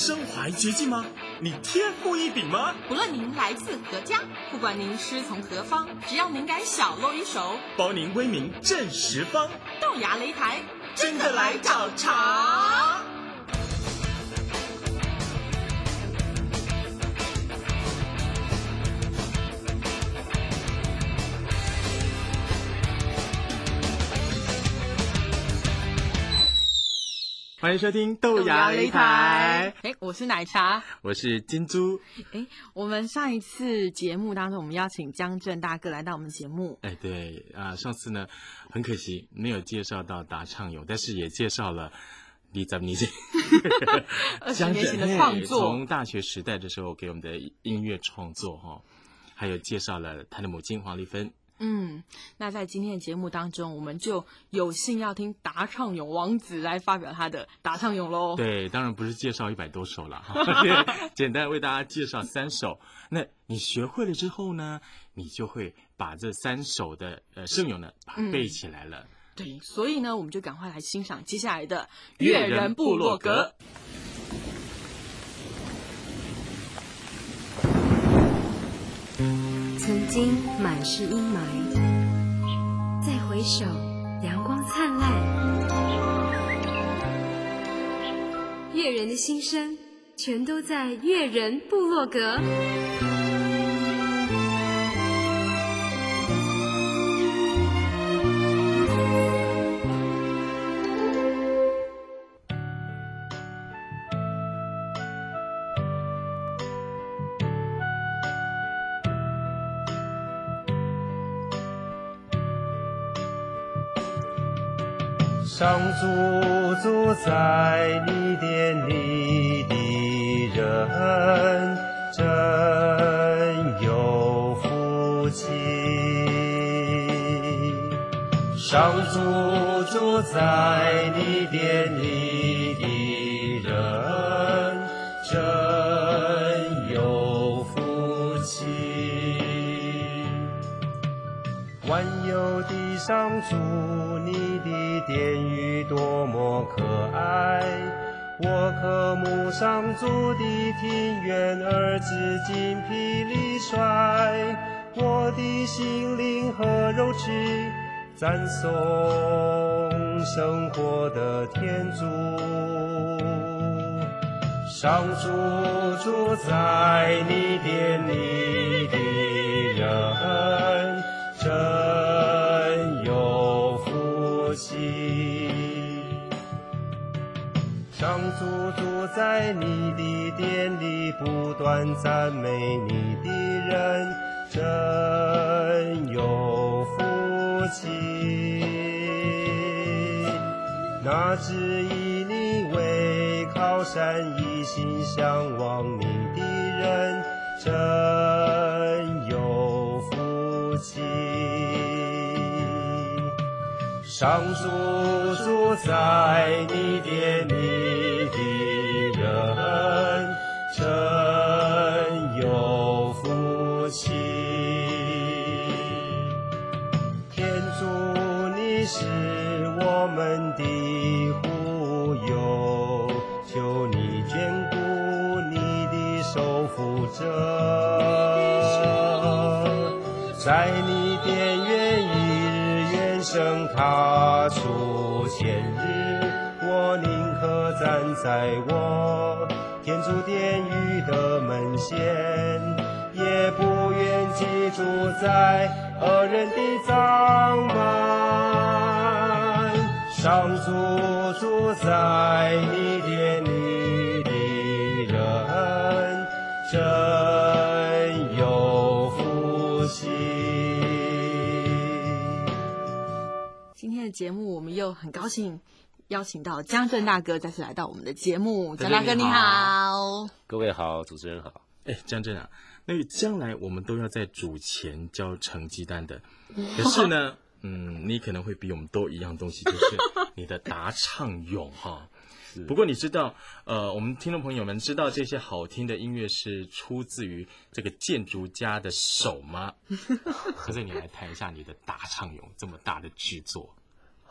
身怀绝技吗？你天赋异禀吗？ 不论您来自何家，不管您师从何方，只要您敢小露一手， 包您威名震十方。 豆芽擂台， 真的来找茬！欢迎收听豆芽擂台。 我是奶茶， 我是金珠。 我们上一次节目当中，我们邀请江正大哥来到我们节目。 对啊，上次呢很可惜没有介绍到达畅泳，但是也介绍了20年前 20年前的创作， 从大学时代的时候给我们的音乐创作还有介绍了他的母亲黄丽芬。 那在今天的节目当中，我们就有幸要听达畅泳王子来发表他的达畅泳喽。 对，当然不是介绍100多首了简单为大家介绍3首。那你学会了之后呢，你就会把这3首的圣咏呢把它背起来了。 对，所以呢，我们就赶快来欣赏接下来的越人部落格。 曾经满是阴霾，再回首，阳光灿烂。越人的心声，全都在越人部落格。 上主住在你殿里的人，真有福气。上主住在你殿里的人，真有福气。万有的上主，你的殿宇多么可爱！我渴慕上主的庭院，而至精疲力衰。我的心灵和肉躯赞颂生活的天主。上主住在你殿里的人，真有福气。上主住在你的殿里，不断赞美你的人，真有福气。那指以你为靠山，一心向往你的人，真有福气。上主住在你殿里的人，真有福气。天主，你是我们的护佑，求你眷顾你的守护者，在你殿院一日远升踏出前日，我宁可站在我天主殿宇的门前，也不愿居住在恶人的帐门。上主住在你殿里的人，真有福气。 今天的节目，我们又很高兴邀请到江正大哥再次来到我们的节目。江大哥你好。 各位好，主持人好。 江正啊，那将来我们都要在主前交成绩单的，可是呢你可能会比我们多一样东西，就是你的达畅泳不过你知道我们听众朋友们知道这些好听的音乐是出自于这个建筑家的手吗？可是你来谈一下你的达畅泳这么大的制作。 好，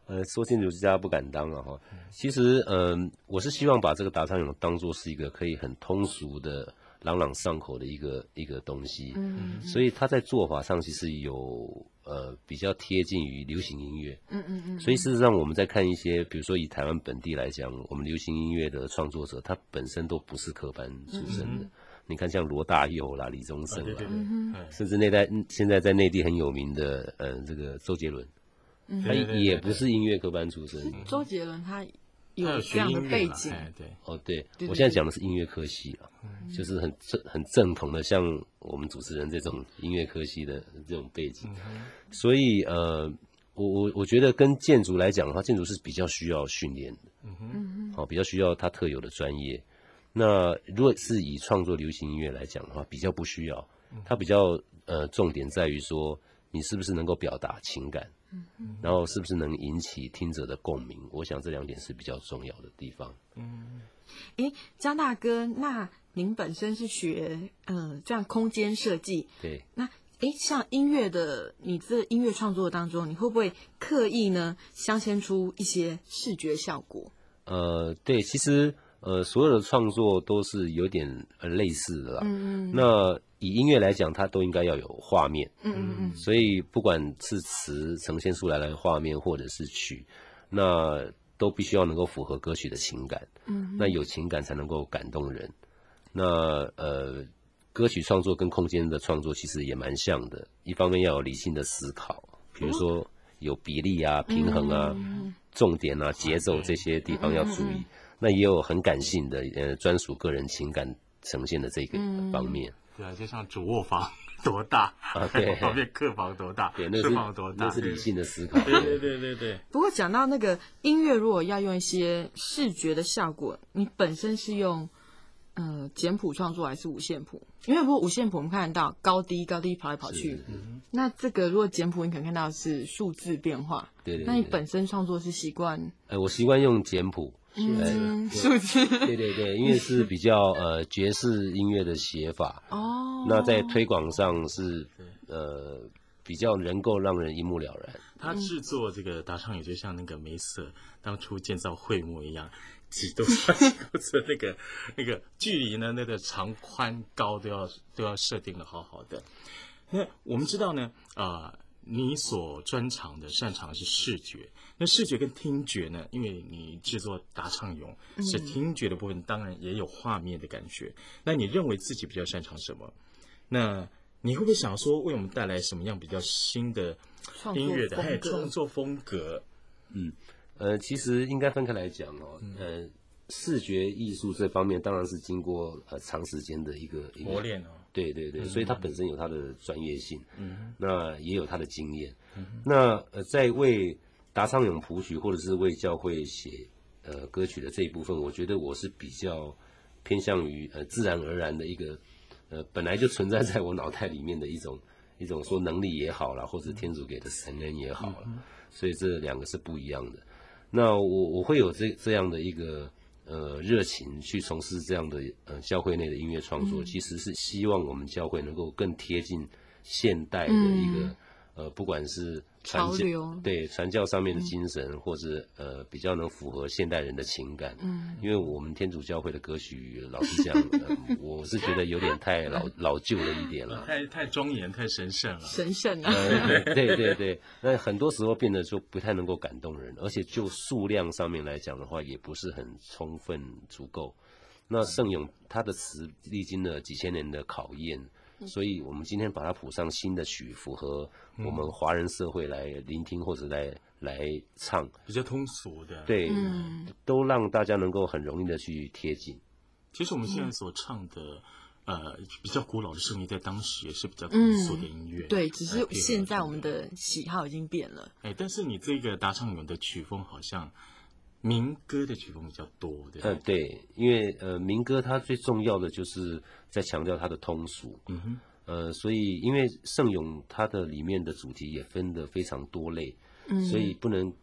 说建筑家不敢当哈。其实我是希望把这个达昌俑当作是一个可以很通俗的、朗朗上口的一个东西。所以它在做法上其实有比较贴近于流行音乐。所以事实上我们在看一些，比如说以台湾本地来讲，我们流行音乐的创作者，他本身都不是科班出身的。你看像罗大佑啦、李宗盛啦，甚至现在在内地很有名的这个周杰伦，他也不是音乐科班出身。 周杰伦他有这样的背景。 对，我现在讲的是音乐科系啦，就是很正统的，像我们主持人这种音乐科系的这种背景。所以我觉得跟建筑来讲的话，建筑是比较需要训练的，比较需要他特有的专业。那如果是以创作流行音乐来讲的话，比较不需要，它比较重点在于说你是不是能够表达情感，然后是不是能引起听者的共鸣。我想这2点是比较重要的地方。 江大哥，那您本身是学这样空间设计， 对， 那像音乐的，你这音乐创作当中，你会不会刻意呢镶嵌出一些视觉效果？ 对，其实所有的创作都是有点类似的啦。那以音乐来讲，它都应该要有画面。所以不管是词呈现出来的画面，或者是曲，那都必须要能够符合歌曲的情感。那有情感才能够感动人。那歌曲创作跟空间的创作其实也蛮像的，一方面要有理性的思考，比如说有比例啊、平衡啊、重点啊、节奏这些地方要注意。那也有很感性的专属个人情感呈现的这个方面。 对啊，就像主卧房多大啊，对，旁边客房多大， 对， 书房多大， 那是理性的思考。 对。 不过讲到那个音乐，如果要用一些视觉的效果，你本身是用简谱创作还是五线谱？因为如果五线谱我们看得到高低跑来跑去，那这个如果简谱你可能看到是数字变化。对。那你本身创作是习惯？ 我习惯用简谱。 数字。 对，因为是比较爵士音乐的写法。那在推广上是比较能够让人一目了然。 他制作这个达昌也就像那个梅瑟当初建造会幕一样，几多少公尺的那个距离呢，那个长宽高都要设定的好好的。那我们知道呢，你所专长的擅长的是视觉，那视觉跟听觉呢，因为你制作达昌俑是听觉的部分，当然也有画面的感觉。那你认为自己比较擅长什么？那你会不会想说为我们带来什么样比较新的音乐的创作风格？ 其实应该分开来讲视觉艺术这方面当然是经过长时间的一个磨练哦。 对，所以它本身有它的专业性，那也有它的经验。那在为达昌俑谱曲或者是为教会写歌曲的这一部分，我觉得我是比较偏向于自然而然的一个本来就存在在我脑袋里面的一种说能力也好啦，或者天主给的神恩也好啦，所以这2个是不一样的。那我会有这样的一个热情去从事这样的教会内的音乐创作，其实是希望我们教会能够更贴近现代的一个不管是传教上面的精神，或是比较能符合现代人的情感。因为我们天主教会的歌曲，老实讲，我是觉得有点太老旧了一点了， 太庄严、太神圣了。 神圣啊！ 对，那很多时候变得就不太能够感动人，而且就数量上面来讲的话，也不是很充分足够。那圣咏他的词历经了几千年的考验。所以我们今天把它谱上新的曲，符合我们华人社会来聆听或者来唱， 比较通俗的， 对，都让大家能够很容易的去贴近。 其实我们现在所唱的比较古老的圣乐，在当时也是比较通俗的音乐。 对，只是现在我们的喜好已经变了。 但是你这个达昌俑的曲风好像民歌的曲风比较多，对。 对，因为民歌它最重要的就是在强调它的通俗。所以因为圣咏它的里面的主题也分得非常多类，所以不能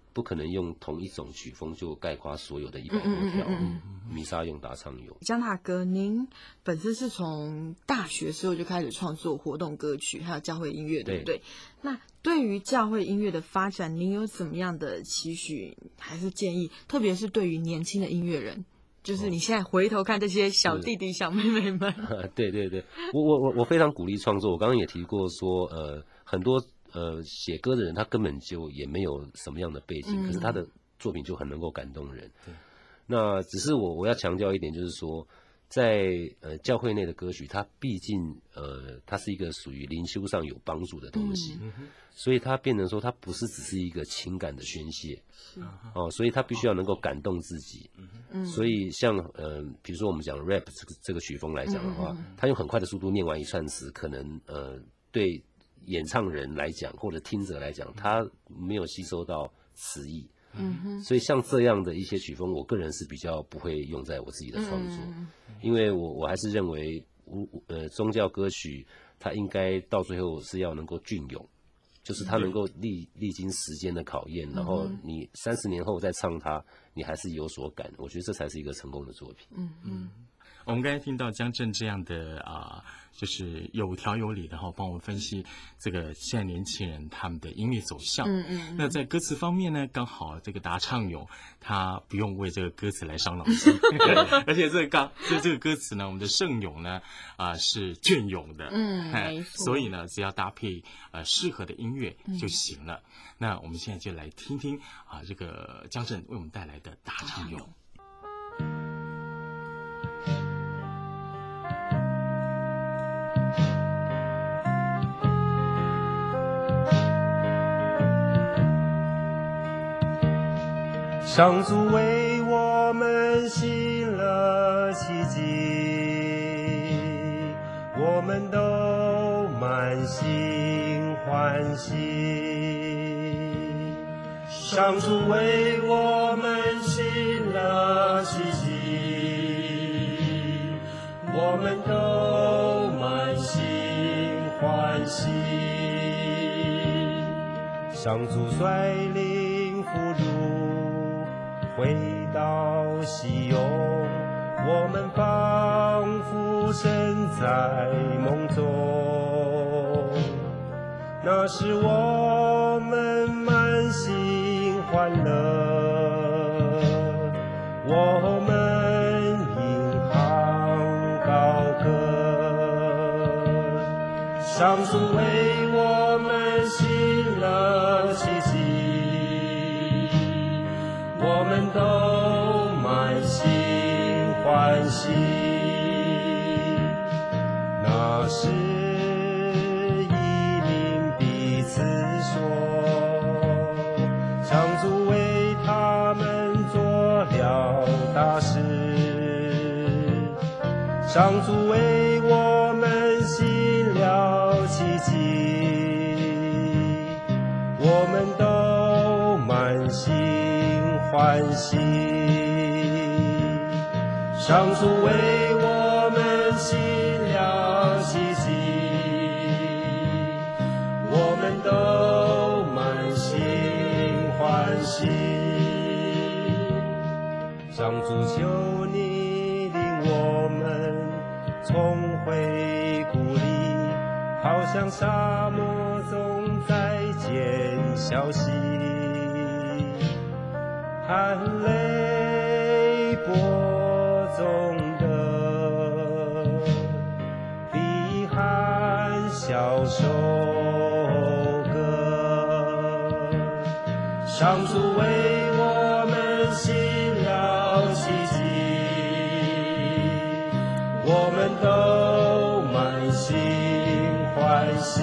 不可能用同一种曲风就概括所有的100多条弥撒用答唱咏。 江大哥，您本身是从大学时候就开始创作活动歌曲，还有教会音乐，对不对？那对于教会音乐的发展，您有怎么样的期许还是建议？特别是对于年轻的音乐人，就是你现在回头看这些小弟弟、小妹妹们。 对对对，我非常鼓励创作。我刚刚也提过说，很多写歌的人他根本就也没有什么样的背景，可是他的作品就很能够感动人。那只是我要强调一点，就是说，在教会内的歌曲，它毕竟它是一个属于灵修上有帮助的东西，所以它变成说它不是只是一个情感的宣泄，所以它必须要能够感动自己。所以像比如说我们讲 rap 这个曲风来讲的话，它用很快的速度念完一串词，可能对演唱人来讲或者听者来讲，他没有吸收到词意。所以像这样的一些曲风，我个人是比较不会用在我自己的创作，因为我还是认为宗教歌曲它应该到最后是要能够隽永，就是它能够历经时间的考验，然后你30年后再唱它，你还是有所感，我觉得这才是一个成功的作品。 我们刚才听到江震这样的就是有条有理的帮我们分析这个现在年轻人他们的音乐走向。那在歌词方面呢，刚好这个答唱咏他不用为这个歌词来伤脑筋，而且这个歌词呢，我们的圣咏呢是隽永的， 没错。 所以呢，只要搭配适合的音乐就行了。那我们现在就来听听这个江震为我们带来的答唱咏。 上主为我们行了奇迹，我们都满心欢喜。上主为我们行了奇迹，我们都满心欢喜。上主率领俘虏回到西雍，我们仿佛身在梦中。那时我们满心欢乐，我们引吭高歌。上主为我们行了奇迹，我们都满心欢喜。那时移民彼此说，上主为他们做了大事，上主为我们行了奇迹，我们都满心欢喜。上主为我们行了奇迹，我们都满心欢喜。上主求你领我们重回故里，好像沙漠中再见消息。含泪播种的必含笑收割。上主为我们行了奇迹，我们都满心欢喜。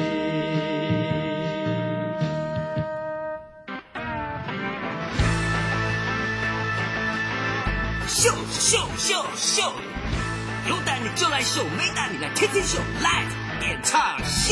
秀秀秀秀，有胆你就来秀，没胆你来天天秀，来演唱秀。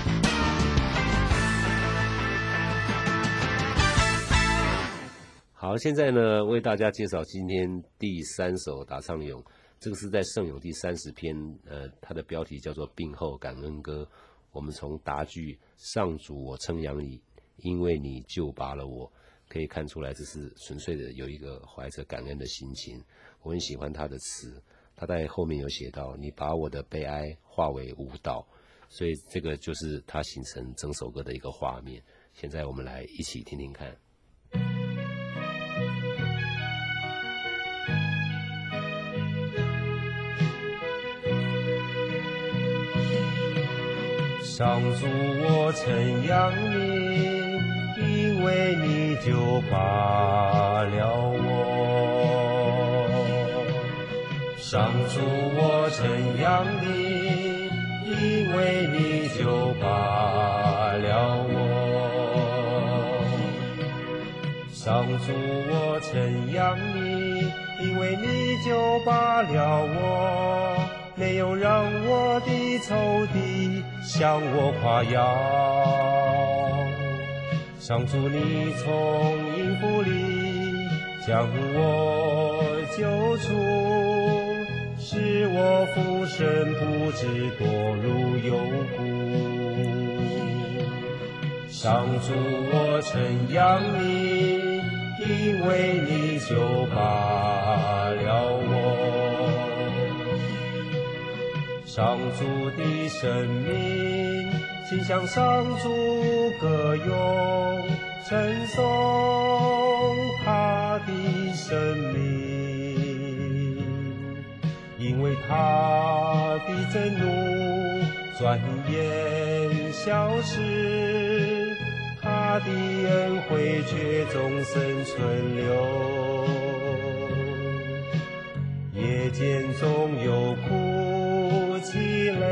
好， 好，现在呢为大家介绍今天第3首答唱咏，这个是在圣咏第30篇，它的标题叫做病后感恩歌。我们从答句上主我称扬你，因为你救拔了我，可以看出来这是纯粹的有一个怀着感恩的心情。我很喜欢他的词，他在后面有写到你把我的悲哀化为舞蹈，所以这个就是他形成整首歌的一个画面。现在我们来一起听听看。 上主我称扬你，因为你救拔了我。上主我称扬你，因为你救拔了我。上主我称扬你，因为你救拔了我。没有让我的仇敌向我夸耀，上主你从阴府里将我救出，使我复生不知堕入幽谷。上主我称扬你，因为你救拔了我。上主的生命，请向上主歌咏，称颂他的生命，因为他的震怒转眼消失，他的恩惠却终生存留。夜间总有哭泣泪，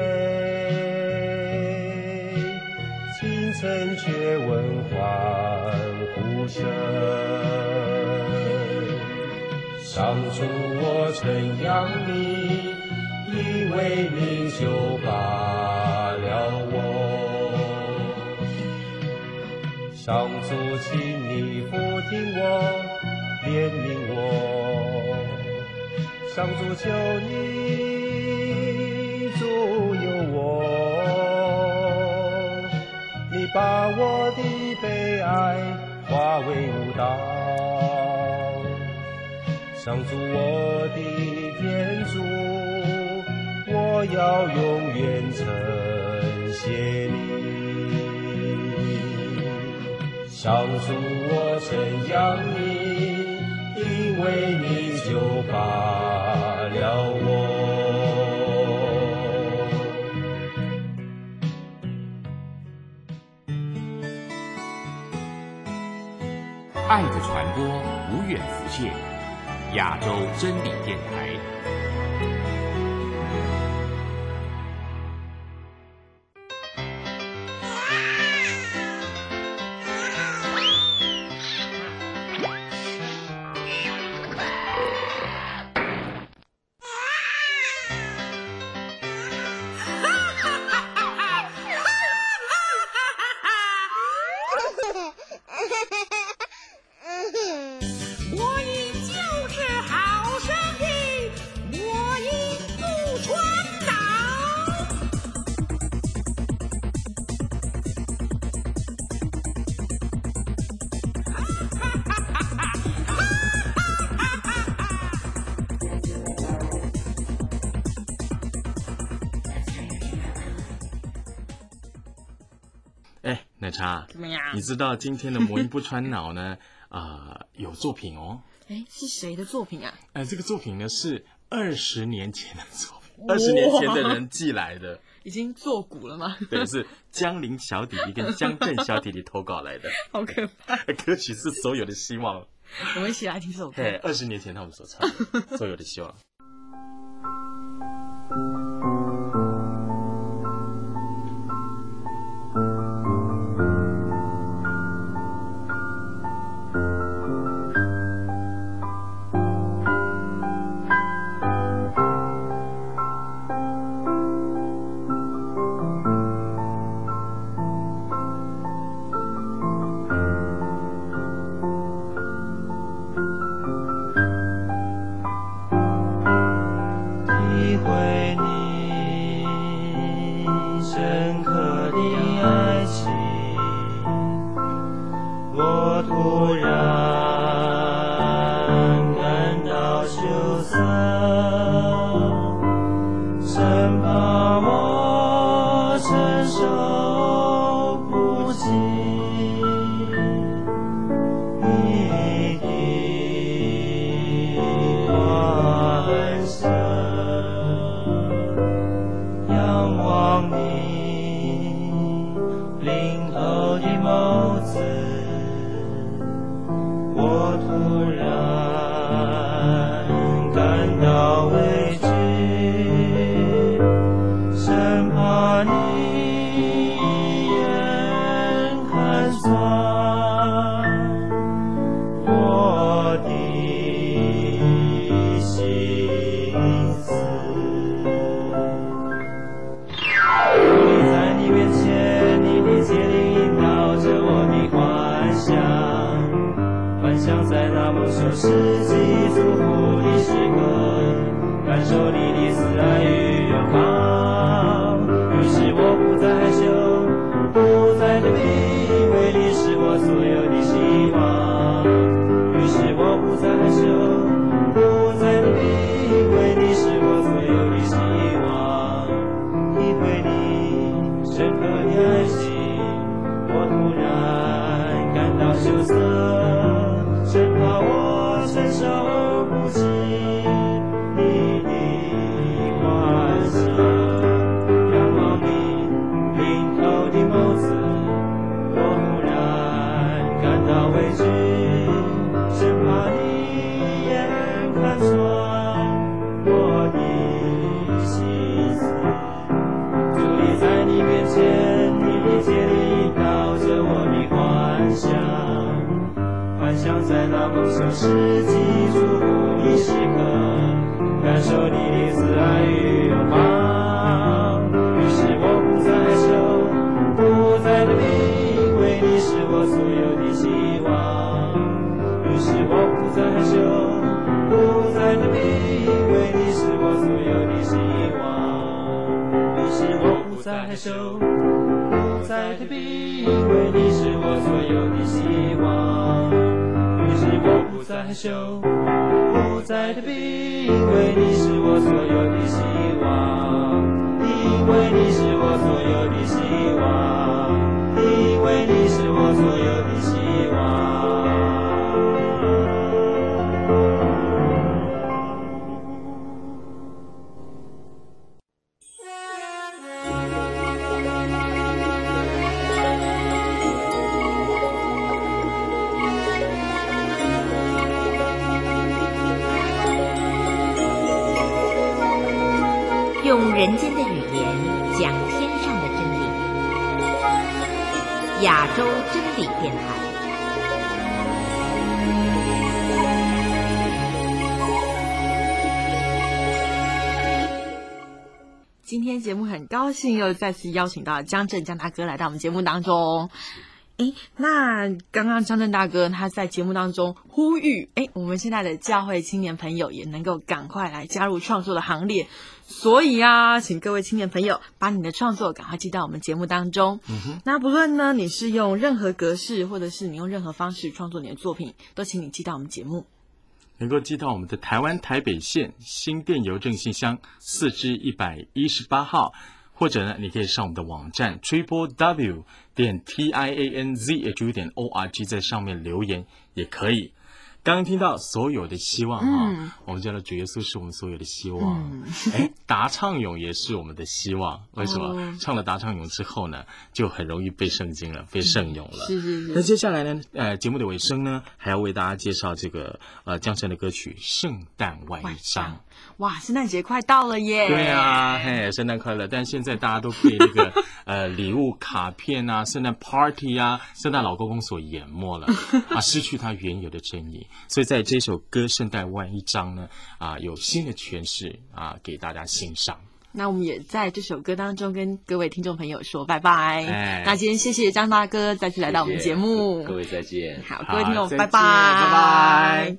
清晨却闻欢呼声。上主我称扬你，因为你救拔了我。上主请你俯听我，怜悯我。上主求你助佑我，你把我的悲哀化为舞蹈。上主我的天主，我要永远称谢你。上主我称扬你，因为你救拔了我。 爱的传播无远弗届，亚洲真理电台。 奶茶， 怎么样？ 你知道今天的魔音不穿脑呢？有作品哦。 哎，是谁的作品啊？ 这个作品呢是20年前的作品，20年前的人寄来的， 已经作古了吗？ 对，是江林小弟弟跟江正小弟弟投稿来的， 好可怕！ 歌曲是所有的希望。 我们一起来听这首歌。 对，20年前他们所唱的所有的希望。 子，我突然感到未知，生怕你眼看穿我的心思。在你面前，你的洁灵引导着我的幻想，幻想在那蒙受世纪祝福的时刻，感受你的慈爱与拥抱。于是我不再害羞，不再逃避，因为你是我所有的希望。于是我不再害羞，不再逃避，因为你是我所有的希望。体会你深刻的爱情，我突然感到羞涩，生怕我承受不起你的欢笑。仰望你领头的眸子，我突然感到畏惧，生怕你眼看穿我的心思。伫立在你面前，你的洁灵引导着我的幻想，幻想在那蒙受世纪祝福的时刻，感受你的慈爱与拥抱。于是我不再害羞，不再逃避，因为你是我所有的希望。于是我不再害羞，不再逃避，因为你是我所有的希望。于是我不再害羞，不再逃避，因为你是我所有的希望。于是我不再害羞，不再逃避，因为你是我所有的希望。因为你是我所有的希望，因为你是我所有的希望。 用人间的语言讲天上的真理，亚洲真理电台。 今天节目很高兴又再次邀请到江正江大哥来到我们节目当中。那刚刚江正大哥他在节目当中呼吁，我们现在的教会青年朋友也能够赶快来加入创作的行列。所以啊，请各位青年朋友把你的创作赶快寄到我们节目当中。那不论呢你是用任何格式，或者是你用任何方式创作你的作品，都请你寄到我们节目。 能够寄到我们的台湾台北县新店邮政信箱4支118号，或者呢，你可以上我们的网站 www.tianzhu.org， 在上面留言也可以。刚刚听到所有的希望我们叫做主耶稣是我们所有的希望。答唱咏也是我们的希望。为什么？唱了答唱咏之后呢，就很容易背圣经了，背圣咏了。是。那接下来呢，节目的尾声呢，还要为大家介绍这个江晨的歌曲《圣诞外一张》。 哇，圣诞节快到了耶！ 对啊，圣诞快乐！但现在大家都被那个礼物、卡片啊、圣诞 party 啊、圣诞老公公所淹没了失去它原有的真意。所以在这首歌《圣诞外一张》呢，有新的诠释给大家欣赏。 那我们也在这首歌当中跟各位听众朋友说拜拜。那今天谢谢张大哥再次来到我们节目， 各位再见。 好，各位听众拜拜， 拜拜。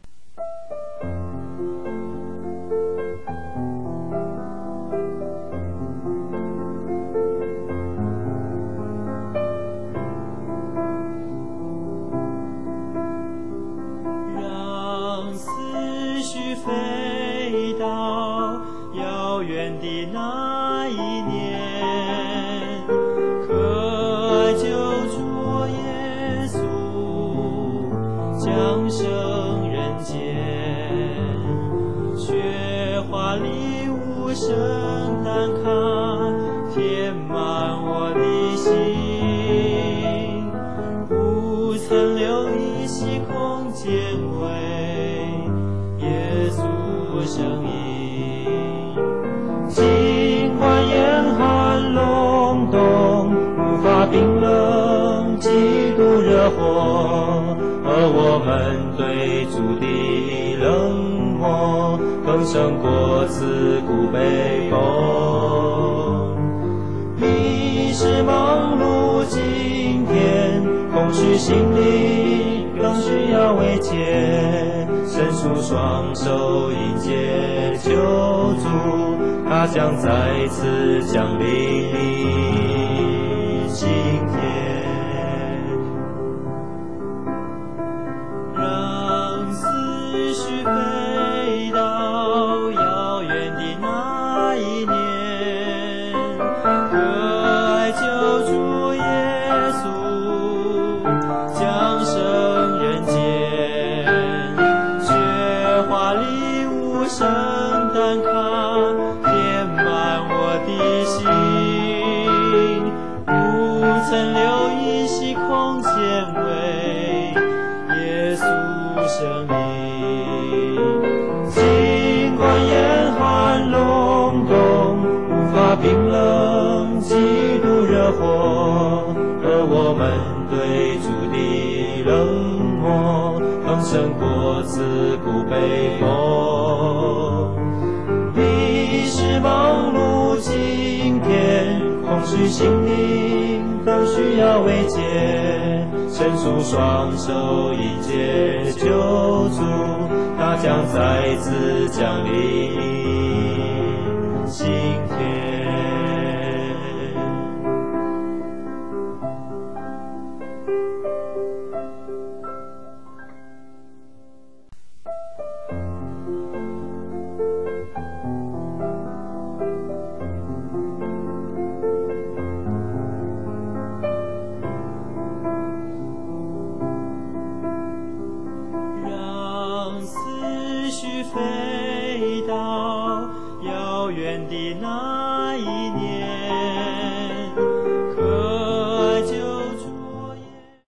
让思绪飞到遥远的那一年，可爱救主耶稣降生人间。 几度热火，而我们对主的冷漠更胜过自古悲风。你是忙碌今天，空虚心里更需要慰藉，伸出双手迎接救主，他将再次降临你今天。让思绪飞到遥远的那一年，可爱救主耶稣降生人间，雪花礼物圣诞卡填满我的心，不曾留一息空间为耶稣生命。尽管严寒隆冬，无法冰冷几度热火，而我们对主的冷漠更胜过自古悲风。你是忙碌今天，空虚心灵更需要慰藉，伸出双手迎接救主，他将再次降临今天。